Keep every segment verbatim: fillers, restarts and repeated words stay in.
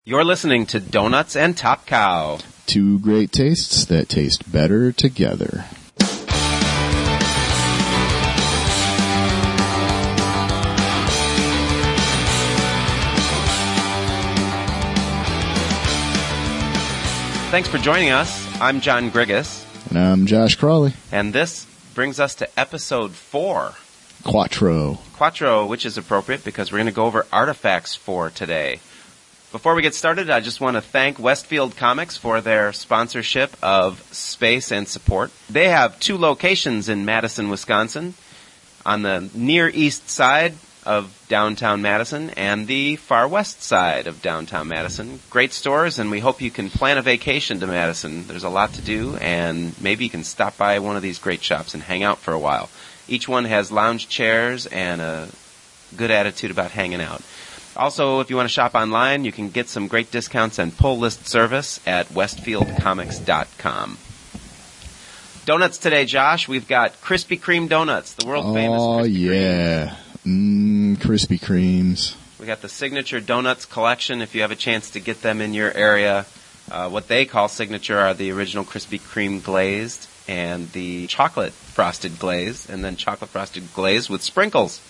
You're listening to Donuts and Top Cow. Two great tastes that taste better together. Thanks for joining us. I'm John Grigas. And I'm Josh Crawley. And this brings us to episode four. Quattro. Quattro, which is appropriate because we're going to go over Artifacts four today. Before we get started, I just want to thank Westfield Comics for their sponsorship of space and support. They have two locations in Madison, Wisconsin, on the near east side of downtown Madison and the far west side of downtown Madison. Great stores, and we hope you can plan a vacation to Madison. There's a lot to do, and maybe you can stop by one of these great shops and hang out for a while. Each one has lounge chairs and a good attitude about hanging out. Also, if you want to shop online, you can get some great discounts and pull list service at westfield comics dot com. Donuts today, Josh. We've got Krispy Kreme donuts, the world famous Oh, Krispy yeah. Mmm, Krispy Kremes. We got the Signature Donuts collection. If you have a chance to get them in your area, uh, what they call Signature are the original Krispy Kreme glazed and the chocolate frosted glaze, and then chocolate frosted glaze with sprinkles.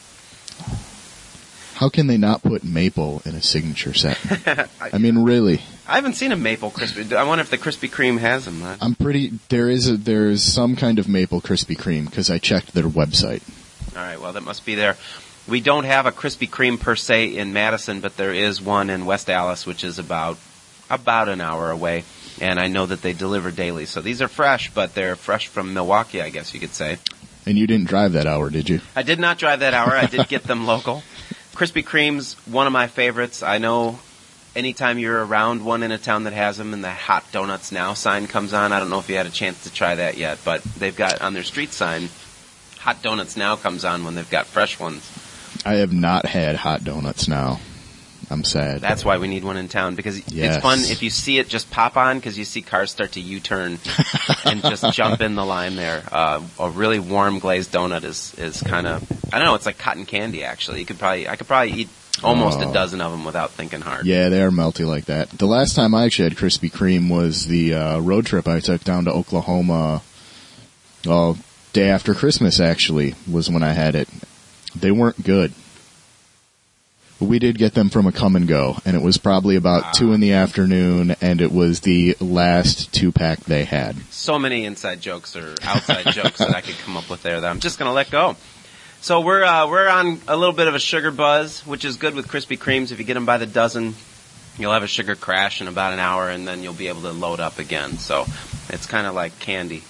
How can they not put maple in a signature set? I mean, really. I haven't seen a maple Krispy. I wonder if the Krispy Kreme has them. I'm pretty. There is a, there is some kind of maple Krispy Kreme because I checked their website. All right, well, that must be there. We don't have a Krispy Kreme per se in Madison, but there is one in West Allis, which is about about an hour away, and I know that they deliver daily. So these are fresh, but they're fresh from Milwaukee, I guess you could say. And you didn't drive that hour, did you? I did not drive that hour. I did get them local. Krispy Kreme's one of my favorites. I know anytime you're around one in a town that has them and the Hot Donuts Now sign comes on, I don't know if you had a chance to try that yet, but they've got on their street sign, Hot Donuts Now comes on when they've got fresh ones. I have not had Hot Donuts Now. I'm sad. That's why we need one in town, because yes. It's fun if you see it just pop on, because you see cars start to U-turn and just jump in the line there. Uh, a really warm glazed donut is, is kind of, I don't know, it's like cotton candy, actually. You could probably, I could probably eat almost oh. a dozen of them without thinking hard. Yeah, they are melty like that. The last time I actually had Krispy Kreme was the uh, road trip I took down to Oklahoma. Well, day after Christmas, actually, was when I had it. They weren't good. We did get them from a come and go, and it was probably about wow. two in the afternoon, and it was the last two-pack they had. So many inside jokes or outside jokes that I could come up with there that I'm just going to let go. So we're uh, we're on a little bit of a sugar buzz, which is good with Krispy Kremes. If you get them by the dozen, you'll have a sugar crash in about an hour, and then you'll be able to load up again. So it's kind of like candy.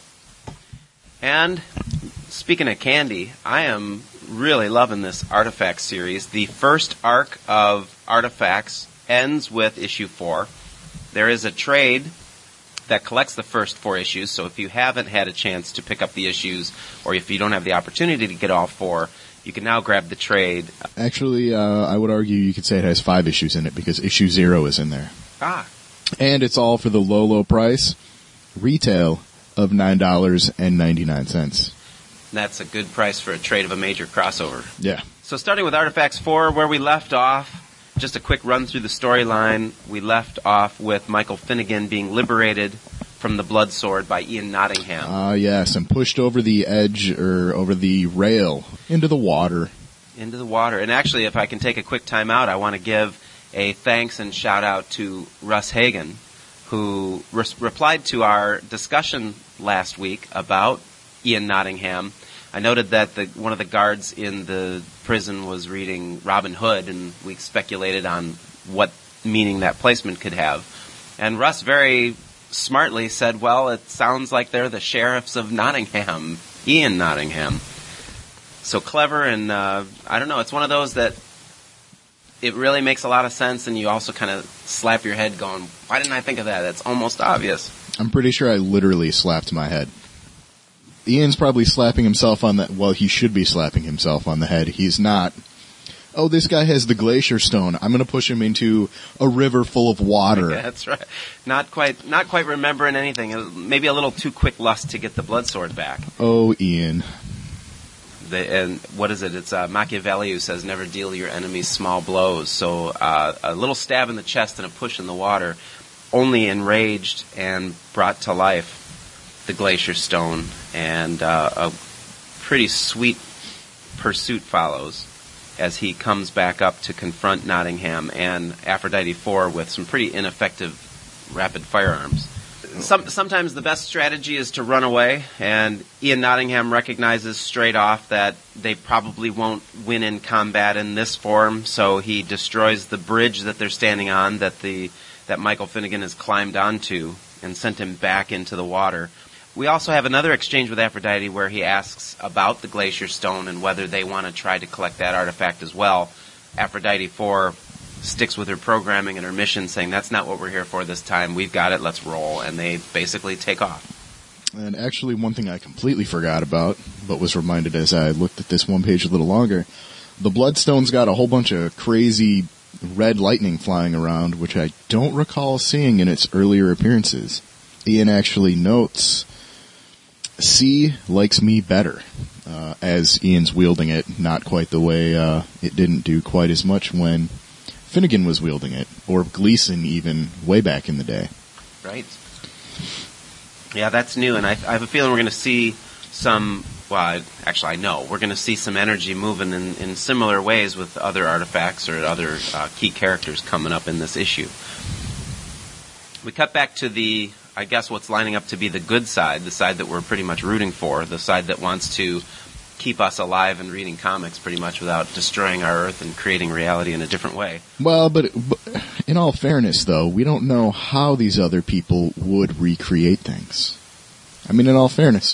And speaking of candy, I am really loving this Artifacts series. The first arc of Artifacts ends with issue four. There is a trade that collects the first four issues, so if you haven't had a chance to pick up the issues, or if you don't have the opportunity to get all four, you can now grab the trade. Actually, uh, I would argue you could say it has five issues in it, because issue zero is in there. Ah. And it's all for the low, low price, retail of nine dollars and ninety-nine cents. That's a good price for a trade of a major crossover. Yeah. So starting with Artifacts four, where we left off, just a quick run through the storyline. We left off with Michael Finnegan being liberated from the Blood Sword by Ian Nottingham. Ah, uh, yes, and pushed over the edge, or over the rail, into the water. Into the water. And actually, if I can take a quick time out, I want to give a thanks and shout out to Russ Hagen, who re- replied to our discussion last week about Ian Nottingham. I noted that the, one of the guards in the prison was reading Robin Hood, and we speculated on what meaning that placement could have. And Russ very smartly said, well, it sounds like they're the sheriffs of Nottingham, Ian Nottingham. So clever, and uh, I don't know, it's one of those that it really makes a lot of sense, and you also kind of slap your head going, why didn't I think of that? That's almost obvious. I'm pretty sure I literally slapped my head. Ian's probably slapping himself on the, well, he should be slapping himself on the head. He's not. Oh, this guy has the Glacier Stone. I'm going to push him into a river full of water. Yeah, that's right. Not quite, not quite remembering anything. Maybe a little too quick lust to get the blood sword back. Oh, Ian. The, and what is it? It's uh, Machiavelli who says, never deal your enemies small blows. So uh, a little stab in the chest and a push in the water only enraged and brought to life the Glacier Stone, and uh, a pretty sweet pursuit follows as he comes back up to confront Nottingham and Aphrodite four with some pretty ineffective rapid firearms. Some, sometimes the best strategy is to run away, and Ian Nottingham recognizes straight off that they probably won't win in combat in this form, so he destroys the bridge that they're standing on that the that Michael Finnegan has climbed onto and sent him back into the water. We also have another exchange with Aphrodite where he asks about the Glacier Stone and whether they want to try to collect that artifact as well. Aphrodite four sticks with her programming and her mission, saying that's not what we're here for this time. We've got it. Let's roll. And they basically take off. And actually, one thing I completely forgot about, but was reminded as I looked at this one page a little longer, the Bloodstone's got a whole bunch of crazy red lightning flying around, which I don't recall seeing in its earlier appearances. Ian actually notes, C likes me better, uh, as Ian's wielding it, not quite the way uh, it didn't do quite as much when Finnegan was wielding it, or Gleason even, way back in the day. Right. Yeah, that's new, and I, I have a feeling we're going to see some, well, I, actually I know, we're going to see some energy moving in, in similar ways with other artifacts or other uh, key characters coming up in this issue. We cut back to the, I guess what's lining up to be the good side, the side that we're pretty much rooting for, the side that wants to keep us alive and reading comics pretty much without destroying our Earth and creating reality in a different way. Well, but, but in all fairness, though, we don't know how these other people would recreate things. I mean, in all fairness.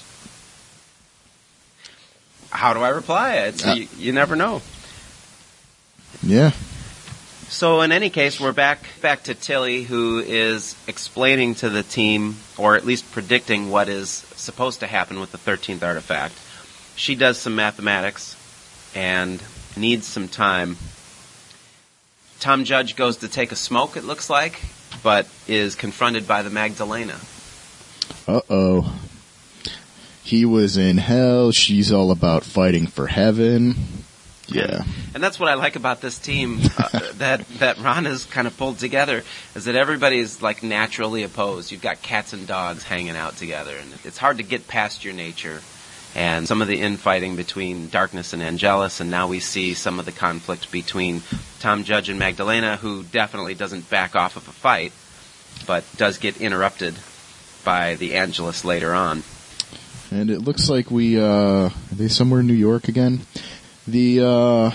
How do I reply? It's, uh, you, you never know. Yeah. So in any case, we're back back to Tilly, who is explaining to the team, or at least predicting what is supposed to happen with the thirteenth artifact. She does some mathematics and needs some time. Tom Judge goes to take a smoke, it looks like, but is confronted by the Magdalena. Uh-oh. He was in hell. She's all about fighting for heaven. Yeah. And, and that's what I like about this team uh, that, that Ron has kind of pulled together, is that everybody is like naturally opposed. You've got cats and dogs hanging out together, and it's hard to get past your nature. And some of the infighting between Darkness and Angelus, and now we see some of the conflict between Tom Judge and Magdalena, who definitely doesn't back off of a fight, but does get interrupted by the Angelus later on. And it looks like we, uh, are they somewhere in New York again? The, uh,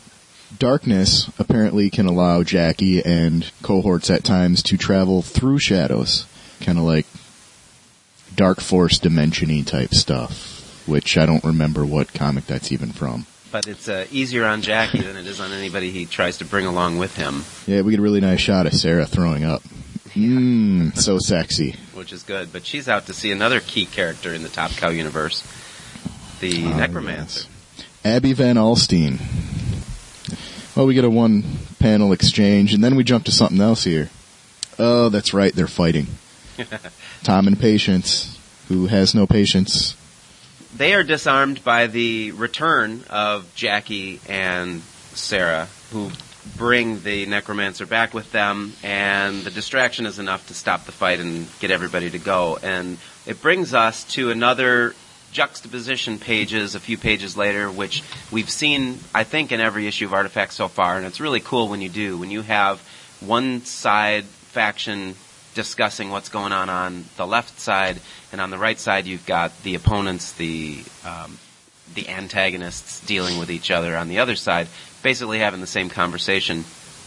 Darkness apparently can allow Jackie and cohorts at times to travel through shadows. Kind of like Dark Force Dimension-y type stuff. Which I don't remember what comic that's even from. But it's uh, easier on Jackie than it is on anybody he tries to bring along with him. Yeah, we get a really nice shot of Sarah throwing up. Mmm, so sexy. Which is good. But she's out to see another key character in the Top Cow universe, the uh, Necromancer. Yes. Abby Van Alstyne. Well, we get a one-panel exchange, and then we jump to something else here. Oh, that's right, they're fighting. Tom and Patience, who has no patience. They are disarmed by the return of Jackie and Sarah, who bring the Necromancer back with them, and the distraction is enough to stop the fight and get everybody to go. And it brings us to another juxtaposition pages a few pages later, which we've seen, I think, in every issue of Artifact so far, and it's really cool when you do, when you have one side faction discussing what's going on on the left side, and on the right side you've got the opponents, the um, the antagonists dealing with each other on the other side, basically having the same conversation.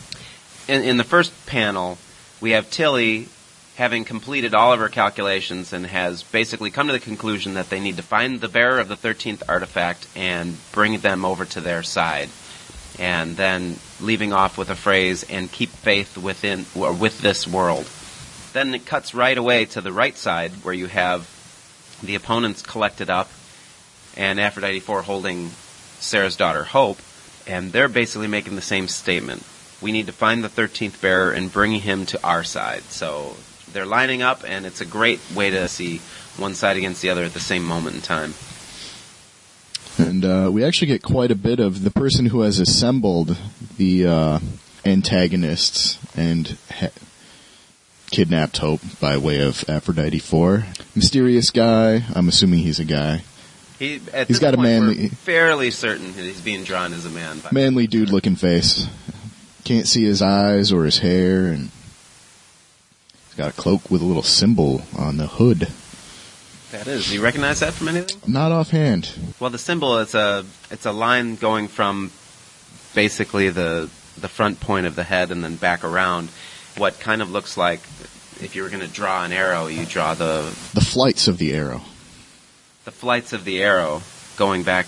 In, in the first panel, we have Tilly having completed all of her calculations and has basically come to the conclusion that they need to find the bearer of the thirteenth artifact and bring them over to their side. And then leaving off with a phrase, and keep faith within or with this world. Then it cuts right away to the right side where you have the opponents collected up and Aphrodite four holding Sarah's daughter Hope, and they're basically making the same statement. We need to find the thirteenth bearer and bring him to our side. So they're lining up, and it's a great way to see one side against the other at the same moment in time. And uh, we actually get quite a bit of the person who has assembled the uh, antagonists and ha- kidnapped Hope by way of Aphrodite four. Mysterious guy. I'm assuming he's a guy. He, at he's this got point, a manly, we're fairly certain that he's being drawn as a man. By manly dude-looking face. Can't see his eyes or his hair, and he's got a cloak with a little symbol on the hood. That is. Do you recognize that from anything? Not offhand. Well, the symbol is a it's a line going from basically the the front point of the head and then back around. What kind of looks like if you were going to draw an arrow, you draw the the flights of the arrow. The flights of the arrow going back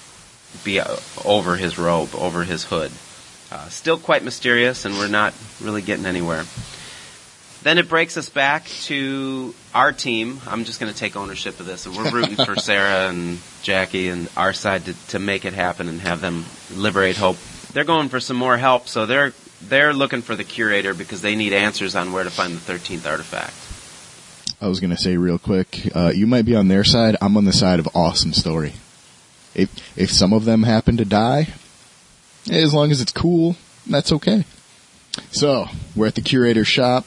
be over his robe, over his hood. Uh, still quite mysterious, and we're not really getting anywhere. Then it breaks us back to our team. I'm just going to take ownership of this, and we're rooting for Sarah and Jackie and our side to, to make it happen and have them liberate Hope. They're going for some more help, so they're they're looking for the curator because they need answers on where to find the thirteenth artifact. I was going to say real quick, uh, you might be on their side. I'm on the side of awesome story. If if some of them happen to die, as long as it's cool, that's okay. So, we're at the curator's shop.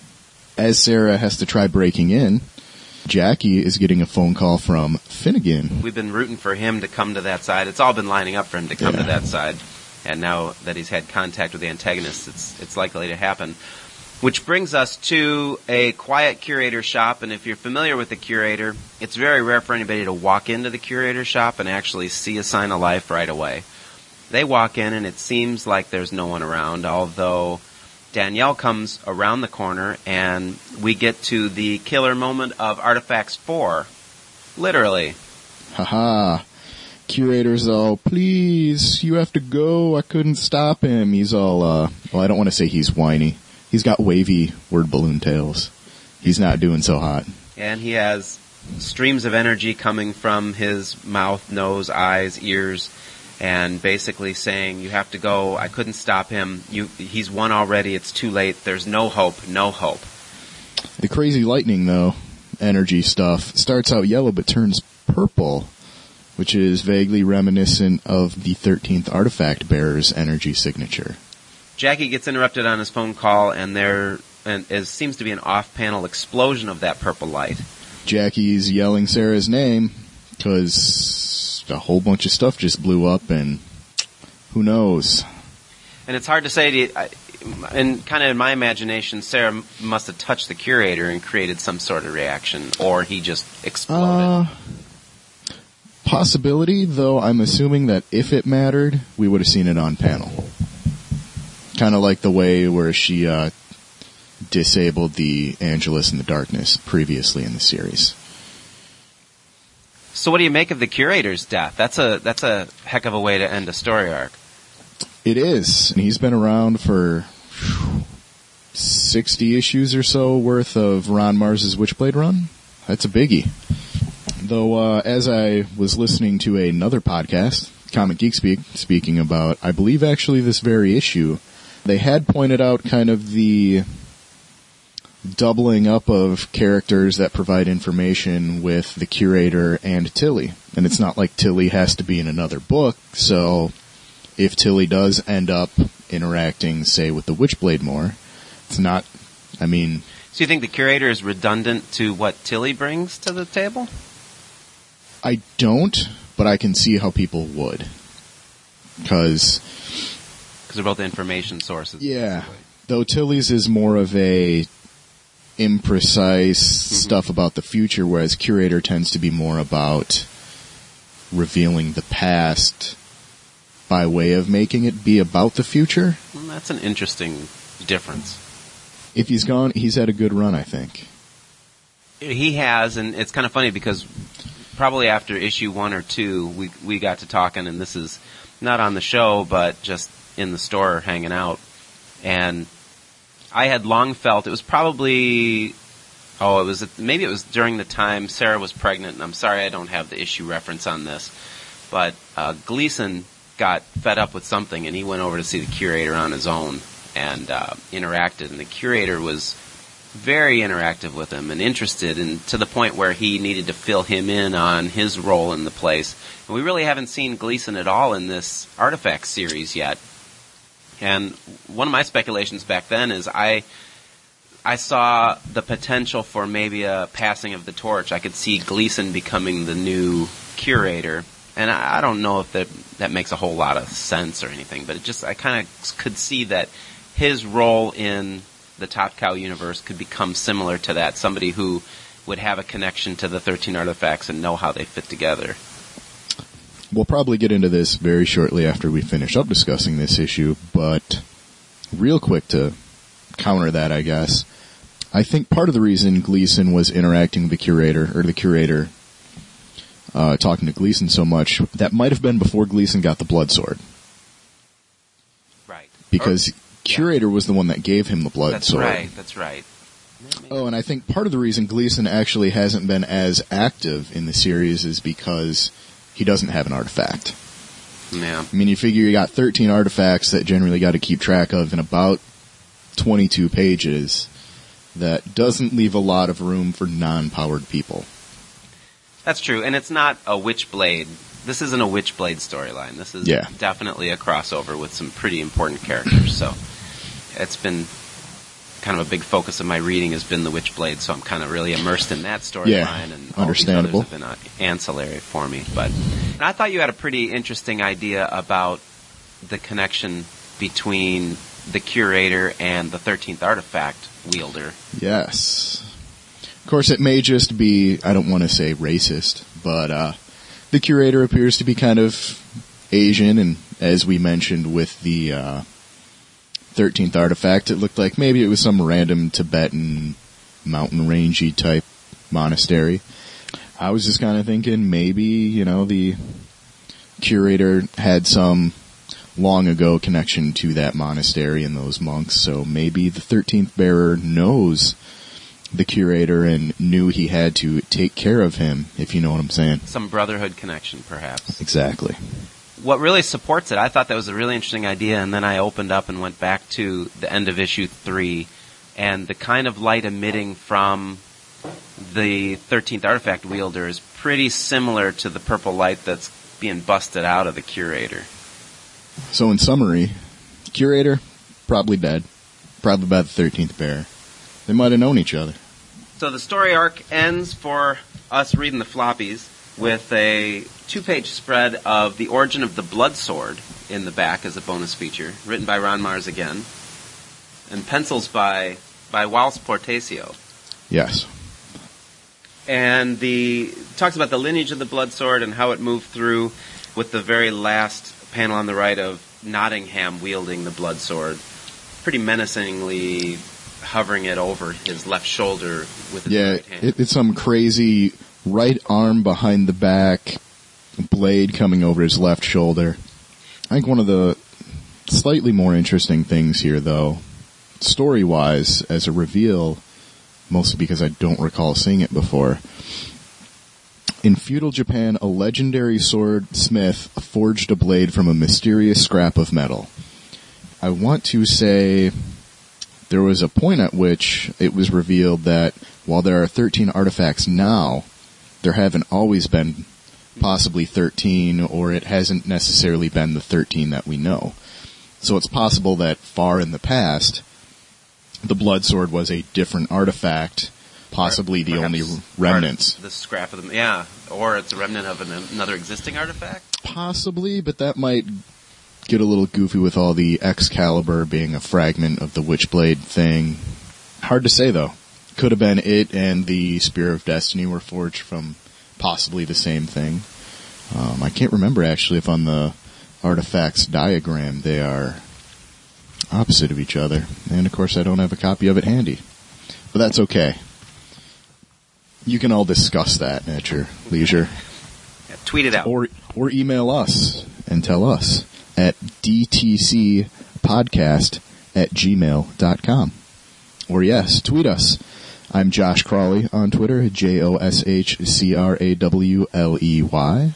As Sarah has to try breaking in, Jackie is getting a phone call from Finnegan. We've been rooting for him to come to that side. It's all been lining up for him to come yeah. to that side. And now that he's had contact with the antagonists, it's it's likely to happen. Which brings us to a quiet curator shop. And if you're familiar with the curator, it's very rare for anybody to walk into the curator shop and actually see a sign of life right away. They walk in and it seems like there's no one around, although Danielle comes around the corner and we get to the killer moment of Artifacts four. Literally. Haha. Curator's all, please, you have to go. I couldn't stop him. He's all, uh, well, I don't want to say he's whiny. He's got wavy word balloon tails. He's not doing so hot. And he has streams of energy coming from his mouth, nose, eyes, ears, and basically saying, you have to go. I couldn't stop him. You, he's won already. It's too late. There's no hope. No hope. The crazy lightning, though, energy stuff, starts out yellow but turns purple, which is vaguely reminiscent of the thirteenth artifact bearer's energy signature. Jackie gets interrupted on his phone call, and there and is, seems to be an off-panel explosion of that purple light. Jackie's yelling Sarah's name because a whole bunch of stuff just blew up, and who knows? And it's hard to say, to you, I, and kind of in my imagination, Sarah must have touched the curator and created some sort of reaction, or he just exploded. Uh, possibility, though I'm assuming that if it mattered, we would have seen it on panel. Kind of like the way where she uh, disabled the Angelus in the Darkness previously in the series. So what do you make of the curator's death? That's a that's a heck of a way to end a story arc. It is. And he's been around for sixty issues or so worth of Ron Mars's Witchblade run. That's a biggie. Though, uh, as I was listening to another podcast, Comic Geek Speak, speaking about, I believe actually this very issue, they had pointed out kind of the doubling up of characters that provide information with the curator and Tilly. And it's not like Tilly has to be in another book, so if Tilly does end up interacting, say, with the Witchblade more, it's not, I mean... So you think the curator is redundant to what Tilly brings to the table? I don't, but I can see how people would. Because... Because they're both information sources. Yeah. Basically. Though Tilly's is more of a imprecise mm-hmm. stuff about the future, whereas Curator tends to be more about revealing the past by way of making it be about the future. Well, that's an interesting difference. If he's gone, he's had a good run, I think. He has, and it's kind of funny because probably after issue one or two, we we got to talking, and this is not on the show, but just in the store hanging out. And I had long felt, it was probably, oh, it was maybe it was during the time Sarah was pregnant, and I'm sorry I don't have the issue reference on this, but uh, Gleason got fed up with something, and he went over to see the curator on his own and uh, interacted, and the curator was very interactive with him and interested, and to the point where he needed to fill him in on his role in the place. And we really haven't seen Gleason at all in this Artifact series yet. And one of my speculations back then is I I saw the potential for maybe a passing of the torch. I could see Gleason becoming the new curator. And I, I don't know if that, that makes a whole lot of sense or anything, but it just I kind of could see that his role in the Top Cow universe could become similar to that, somebody who would have a connection to the thirteen artifacts and know how they fit together. We'll probably get into this very shortly after we finish up discussing this issue, but real quick to counter that, I guess, I think part of the reason Gleason was interacting with the curator, or the curator uh, talking to Gleason so much, that might have been before Gleason got the blood sword. Right. Because... Or- Curator was the one that gave him the blood that's sword. That's right, that's right. Oh, and I think part of the reason Gleason actually hasn't been as active in the series is because he doesn't have an artifact. Yeah. I mean, you figure you got thirteen artifacts that generally got to keep track of in about twenty-two pages. That doesn't leave a lot of room for non-powered people. That's true, and it's not a Witchblade. This isn't a Witchblade storyline. This is yeah. definitely a crossover with some pretty important characters, so it's been kind of a big focus of my reading has been the Witchblade, so I'm kind of really immersed in that storyline, yeah, and all understandable. these others have been ancillary for me. But and I thought you had a pretty interesting idea about the connection between the curator and the thirteenth artifact wielder. Yes. Of course, it may just be, I don't want to say racist, but uh, the curator appears to be kind of Asian, and as we mentioned with the uh, thirteenth artifact, it looked like maybe it was some random Tibetan mountain rangey type monastery. I was just kind of thinking maybe, you know, the curator had some long ago connection to that monastery and those monks, so maybe the thirteenth bearer knows the curator and knew he had to take care of him, if you know what I'm saying. Some brotherhood connection, perhaps. Exactly. What really supports it, I thought that was a really interesting idea, and then I opened up and went back to the end of issue three, and the kind of light emitting from the thirteenth artifact wielder is pretty similar to the purple light that's being busted out of the curator. So in summary, curator, probably dead. Probably by the thirteenth bearer. They might have known each other. So the story arc ends for us reading the floppies with a two-page spread of the origin of the blood sword in the back as a bonus feature, written by Ron Mars again, and pencils by by Waltz Portacio. Yes. And the talks about the lineage of the blood sword and how it moved through, with the very last panel on the right of Nottingham wielding the blood sword, pretty menacingly hovering it over his left shoulder with his yeah, right hand. It, it's some crazy right arm behind the back, blade coming over his left shoulder. I think one of the slightly more interesting things here, though, story-wise, as a reveal, mostly because I don't recall seeing it before, in feudal Japan, a legendary swordsmith forged a blade from a mysterious scrap of metal. I want to say there was a point at which it was revealed that while there are thirteen artifacts now, there haven't always been possibly thirteen, or it hasn't necessarily been the thirteen that we know. So it's possible that far in the past, the blood sword was a different artifact, possibly the only remnants. The scrap of them, yeah. Or it's a remnant of an, another existing artifact? Possibly, but that might get a little goofy with all the Excalibur being a fragment of the Witchblade thing. Hard to say, though. Could have been it and the Spear of Destiny were forged from possibly the same thing. Um, I can't remember, actually, if on the artifacts diagram they are opposite of each other. And, of course, I don't have a copy of it handy. But that's okay. You can all discuss that at your leisure. Yeah, tweet it out. Or or email us and tell us at d t c podcast at gmail dot com. Or yes, tweet us. I'm Josh Crawley on Twitter, J O S H C R A W L E Y.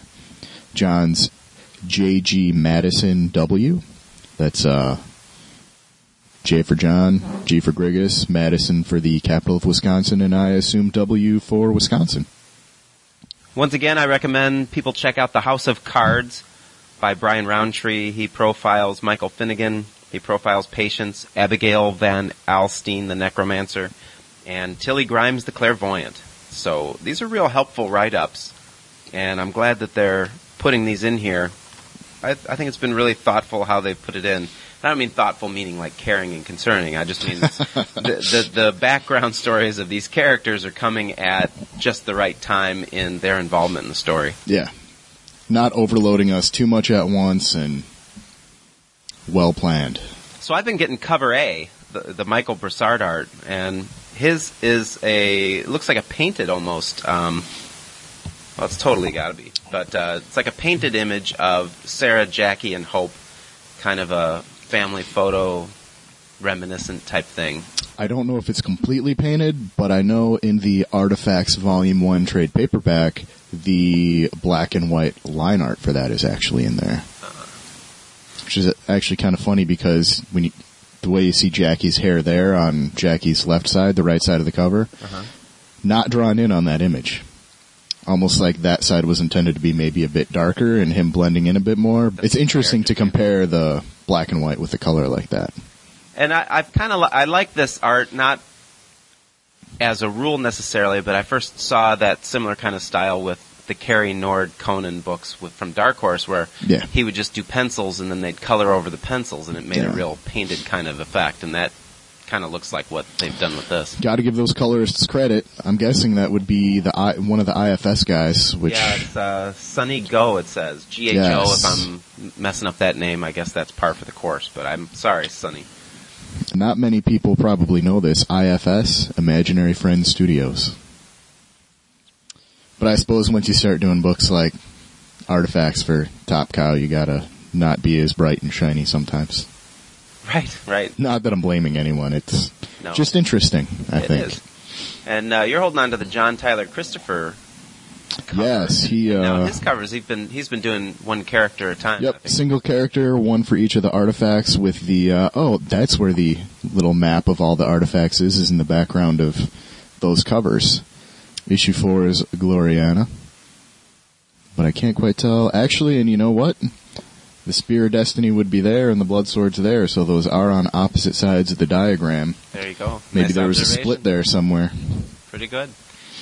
John's J G Madison W. That's uh J for John, G for Grigas, Madison for the capital of Wisconsin, and I assume W for Wisconsin. Once again, I recommend people check out The House of Cards by Brian Roundtree. He profiles Michael Finnegan. He profiles Patience, Abigail Van Alstyne, the Necromancer, and Tilly Grimes, the Clairvoyant. So these are real helpful write-ups, and I'm glad that they're putting these in here. I, I think it's been really thoughtful how they've put it in. I don't mean thoughtful meaning like caring and concerning. I just mean this, the, the, the background stories of these characters are coming at just the right time in their involvement in the story. Yeah. Not overloading us too much at once and well planned. So I've been getting cover A, the, the Michael Broussard art, and his is a, looks like a painted almost, um, well, it's totally got to be, but uh, it's like a painted image of Sarah, Jackie, and Hope, kind of a family photo reminiscent type thing. I don't know if it's completely painted, but I know in the Artifacts Volume one trade paperback, the black and white line art for that is actually in there. Uh-huh. Which is actually kind of funny because when you, the way you see Jackie's hair there on Jackie's left side, the right side of the cover, uh-huh. not drawn in on that image. Almost like that side was intended to be maybe a bit darker and him blending in a bit more. That's it's interesting to compare the black and white with the color like that. And I, I've kind of li- I like this art, not as a rule necessarily, but I first saw that similar kind of style with the Cary Nord Conan books with, from Dark Horse, where yeah. he would just do pencils and then they'd color over the pencils, and it made yeah. a real painted kind of effect. And that kind of looks like what they've done with this. Got to give those colorists credit. I'm guessing that would be the I, one of the I F S guys. Which yeah, it's uh, Sonny Go. It says G H O. Yes. If I'm messing up that name, I guess that's par for the course. But I'm sorry, Sonny. Not many people probably know this. I F S, Imaginary Friends Studios. But I suppose once you start doing books like Artifacts for Top Cow, you gotta not be as bright and shiny sometimes. Right, right. Not that I'm blaming anyone. It's no. just interesting, I it think. Is. And uh, you're holding on to the John Tyler Christopher cover. Yes, he... Uh, now, his covers, he's been, he's been doing one character at a time. Yep, single character, one for each of the artifacts with the... Uh, oh, that's where the little map of all the artifacts is, is in the background of those covers. Issue four is Gloriana. But I can't quite tell. Actually, and you know what? The Spear of Destiny would be there, and the Blood Sword's there, so those are on opposite sides of the diagram. There you go. Maybe nice there was a split there somewhere. Pretty good.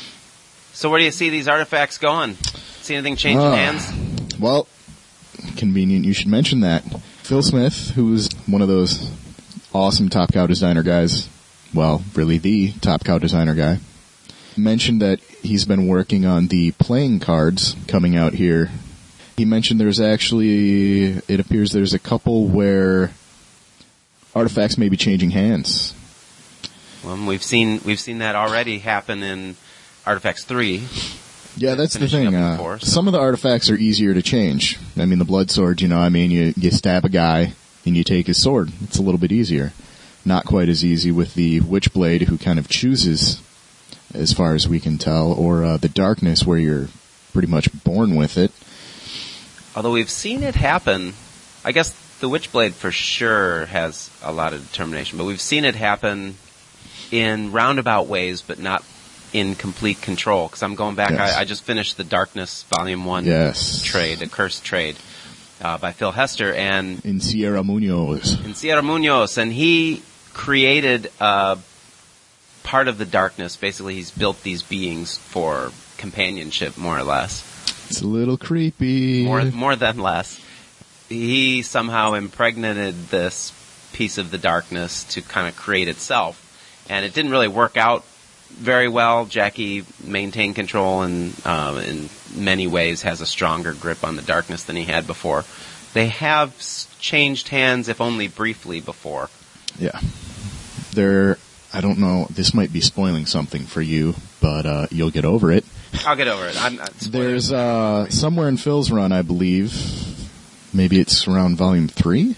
So where do you see these artifacts going? See anything changing uh, hands? Well, convenient you should mention that. Phil Smith, who's one of those awesome Top Cow designer guys, well, really the Top Cow designer guy, mentioned that he's been working on the playing cards coming out here. He mentioned there's actually, it appears there's a couple where artifacts may be changing hands. Well, we've seen we've seen that already happen in Artifacts three. Yeah, that's the thing. Uh, four, so. Some of the artifacts are easier to change. I mean, the blood sword, you know, I mean, you, you stab a guy and you take his sword. It's a little bit easier. Not quite as easy with the Witchblade, who kind of chooses, as far as we can tell, or uh, the Darkness, where you're pretty much born with it. Although we've seen it happen, I guess the Witchblade for sure has a lot of determination, but we've seen it happen in roundabout ways, but not in complete control. Because I'm going back, yes. I, I just finished the Darkness Volume one yes. trade, a cursed trade, uh, by Phil Hester, and in Sierra Munoz. In Sierra Munoz, and he created uh, part of the darkness. Basically, he's built these beings for companionship, more or less. It's a little creepy. More, more than less. He somehow impregnated this piece of the darkness to kind of create itself. And it didn't really work out very well. Jackie maintained control and um, in many ways has a stronger grip on the darkness than he had before. They have changed hands, if only briefly, before. Yeah. They're, I don't know, this might be spoiling something for you, but uh, you'll get over it. I'll get over it. I'm not There's uh, somewhere in Phil's run, I believe, maybe it's around volume three,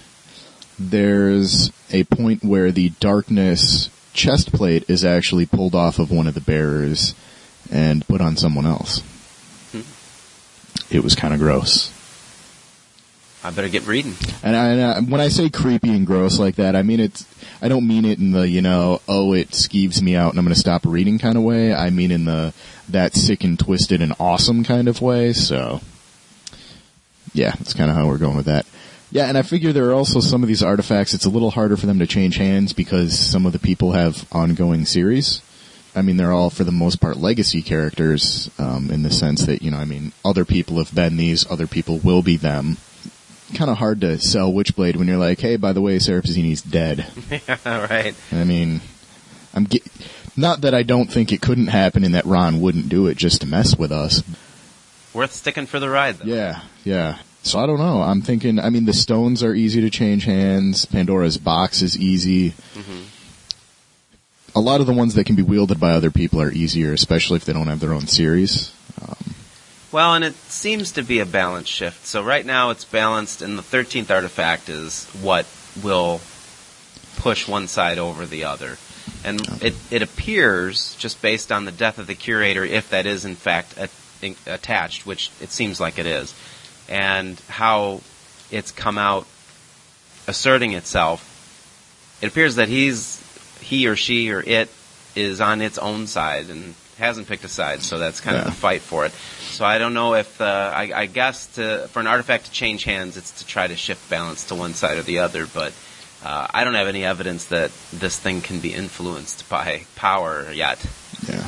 there's a point where the darkness chest plate is actually pulled off of one of the bearers and put on someone else. Hmm. It was kind of gross. I better get reading. And, I, and I, when I say creepy and gross like that, I mean it's. I don't mean it in the, you know, oh, it skeeves me out and I'm going to stop reading kind of way. I mean in the that sick and twisted and awesome kind of way. So, yeah, that's kind of how we're going with that. Yeah, and I figure there are also some of these artifacts, it's a little harder for them to change hands because some of the people have ongoing series. I mean, they're all, for the most part, legacy characters, um, in the sense that, you know, I mean, other people have been these, other people will be them. Kind of hard to sell Witchblade when you're like, hey, by the way, Sarah Pizzini's dead. Yeah, right. I mean, I'm ge- not that I don't think it couldn't happen and that Ron wouldn't do it just to mess with us. Worth sticking for the ride, though. Yeah, yeah. So I don't know. I'm thinking, I mean, the stones are easy to change hands. Pandora's box is easy. Mm-hmm. A lot of the ones that can be wielded by other people are easier, especially if they don't have their own series. Um, well, and it seems to be a balance shift. So right now it's balanced, and the thirteenth artifact is what will push one side over the other. And it, it appears, just based on the death of the curator, if that is in fact a, in, attached, which it seems like it is, and how it's come out asserting itself, it appears that he's he or she or it is on its own side and hasn't picked a side, so that's kind yeah. of the fight for it. So I don't know if, uh, I, I guess to, for an artifact to change hands, it's to try to shift balance to one side or the other, but uh, I don't have any evidence that this thing can be influenced by power yet. Yeah.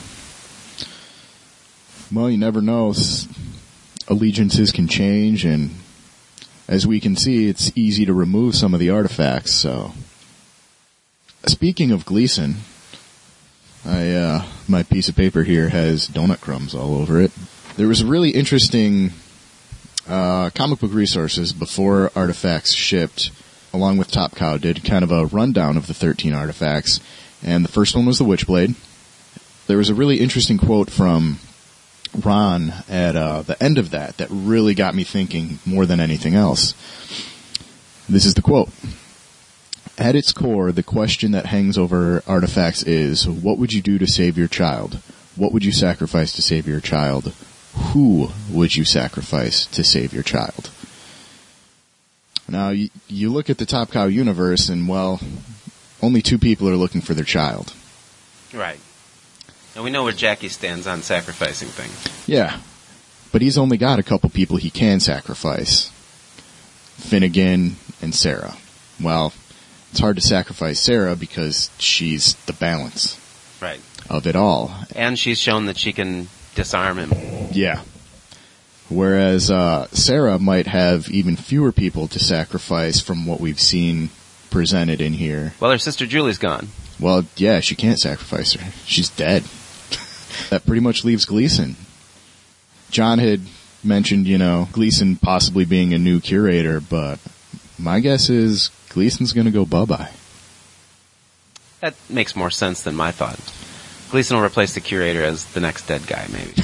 Well, you never know. Allegiances can change, and as we can see, it's easy to remove some of the artifacts, so... Speaking of Gleason, I, uh, my piece of paper here has donut crumbs all over it. There was a really interesting, uh, comic book resources before artifacts shipped, along with Top Cow, did kind of a rundown of the thirteen artifacts, and the first one was the Witchblade. There was a really interesting quote from Ron at, uh, the end of that that really got me thinking more than anything else. This is the quote. At its core, the question that hangs over artifacts is, what would you do to save your child? What would you sacrifice to save your child? Who would you sacrifice to save your child? Now, you, you look at the Top Cow universe, and, well, only two people are looking for their child. Right. And we know where Jackie stands on sacrificing things. Yeah. But he's only got a couple people he can sacrifice. Finnegan and Sarah. Well... It's hard to sacrifice Sarah because she's the balance right. of it all. And she's shown that she can disarm him. Yeah. Whereas uh, Sarah might have even fewer people to sacrifice from what we've seen presented in here. Well, her sister Julie's gone. Well, yeah, she can't sacrifice her. She's dead. That pretty much leaves Gleason. John had mentioned, you know, Gleason possibly being a new curator, but my guess is... Gleason's going to go bye-bye. That makes more sense than my thought. Gleason will replace the curator as the next dead guy, maybe.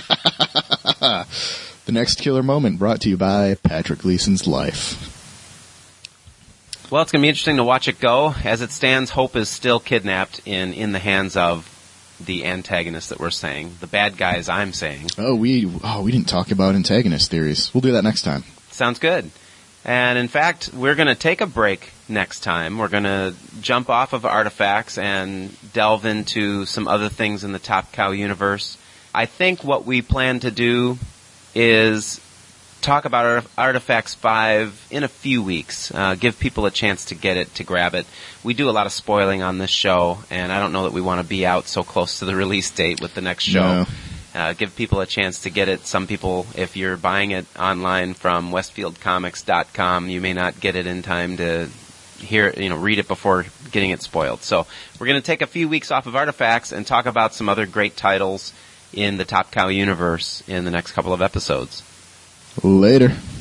The next killer moment brought to you by Patrick Gleason's life. Well, it's going to be interesting to watch it go. As it stands, Hope is still kidnapped in, in the hands of the antagonist that we're saying. The bad guys I'm saying. Oh, we oh we didn't talk about antagonist theories. We'll do that next time. Sounds good. And in fact, we're going to take a break next time. We're going to jump off of artifacts and delve into some other things in the Top Cow universe. I think what we plan to do is talk about Artifacts five in a few weeks. Uh, give people a chance to get it, to grab it. We do a lot of spoiling on this show, and I don't know that we want to be out so close to the release date with the next show. No. Uh, give people a chance to get it. Some people, if you're buying it online from westfield comics dot com, you may not get it in time to hear, you know, read it before getting it spoiled. So we're going to take a few weeks off of Artifacts and talk about some other great titles in the Top Cow universe in the next couple of episodes. Later.